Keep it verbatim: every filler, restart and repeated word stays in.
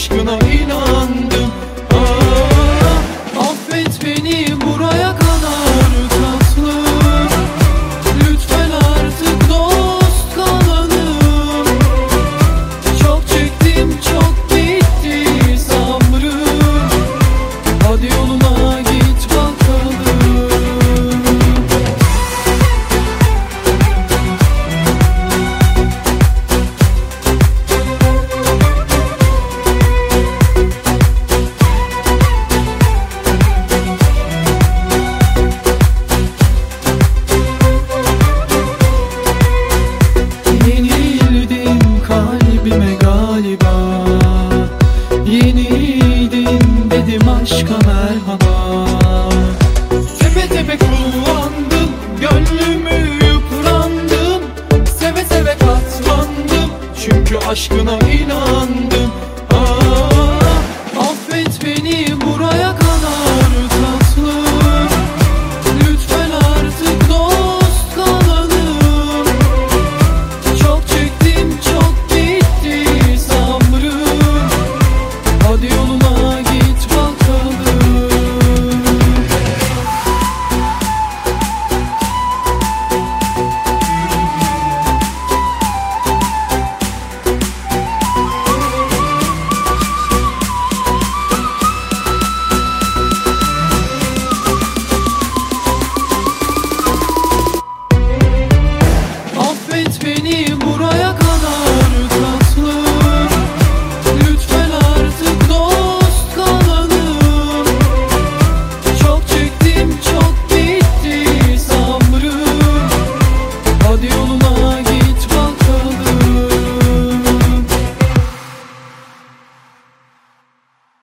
aşkına inandım. Aa, affet beni buraya kadar tatlım. Lütfen artık dost kalalım. Çok çektim, çok bitti sabrım. Hadi yoluna git bakalım. Yenildim kalbime galiba. Yenildim dedim aşka merhaba. Tepe tepe kullandım, gönlümü yıprandım. Seve seve katlandım, çünkü aşkına inandım. Aa, affet beni buraya kadar tatlım. Lütfen artık dost kalalım. Çok çektim, çok bitti sabrım. Hadi yoluna git bakalım. Affet beni buraya kadar tatlım. Lütfen artık dost kalalım. Çok çektim, çok bitti sabrım. Hadi yoluna